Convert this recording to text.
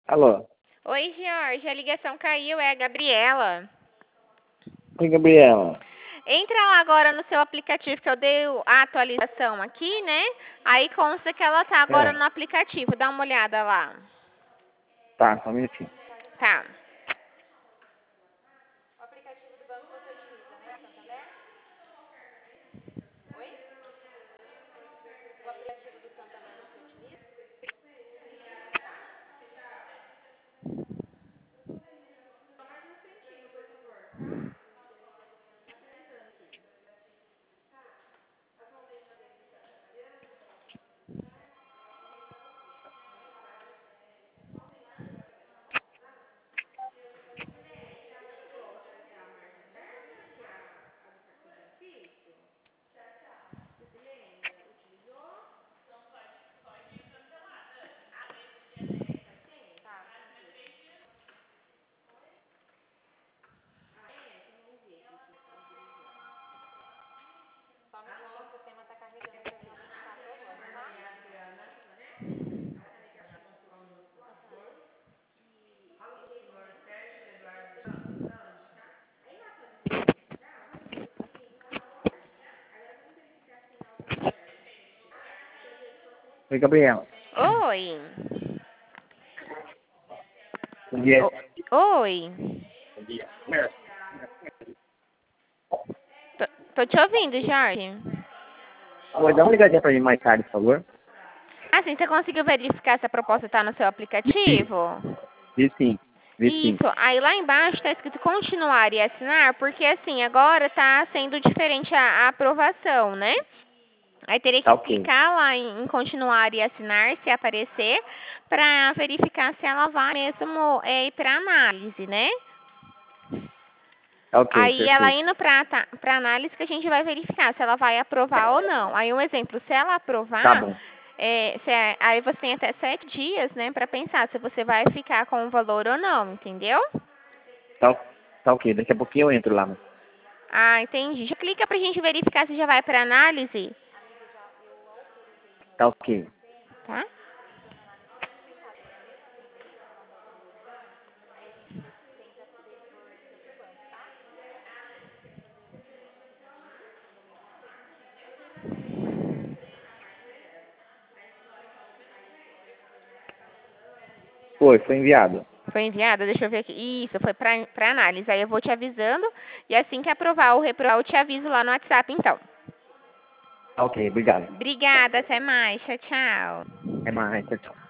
Alô? Oi, Jorge, a ligação caiu, é a Gabriela. Oi, Gabriela. Entra lá agora no seu aplicativo que eu dei a atualização aqui, né? Aí consta que ela tá agora É, no aplicativo, dá uma olhada lá. tá, só um minutinho. Tá. Oi, Gabriela. Oi. Bom dia. Oi. Bom dia. Tô te ouvindo, Jorge. Oi, dá uma ligadinha pra mim mais tarde, por favor. Assim, você conseguiu verificar se a proposta tá no seu Vi, aplicativo? vi sim. Vi sim. Isso, aí lá embaixo tá escrito continuar e assinar, porque assim, agora tá sendo diferente a aprovação, né? Aí teria Tá que ok. clicar lá em continuar e assinar, se aparecer, para verificar se ela vai mesmo ir para análise, né? Tá ok, Aí ela perfeito. indo para análise que a gente vai verificar se ela vai aprovar ou não. Aí um exemplo, se ela Tá aprovar, bom. aí você tem até 7 dias, né, para pensar se você vai ficar com o valor ou não, entendeu? Tá, tá ok. Daqui a pouquinho eu entro lá. Ah, entendi. Já clica pra gente verificar se já vai para análise, Tá ok. tá? Foi enviado. Foi enviada? Deixa eu ver aqui. Isso, foi para análise. Aí eu vou te avisando e assim que aprovar ou reprovar, eu te aviso lá no WhatsApp, então. Tá ok, obrigado. Obrigada, até mais. Tchau, tchau. Até mais, tchau, tchau.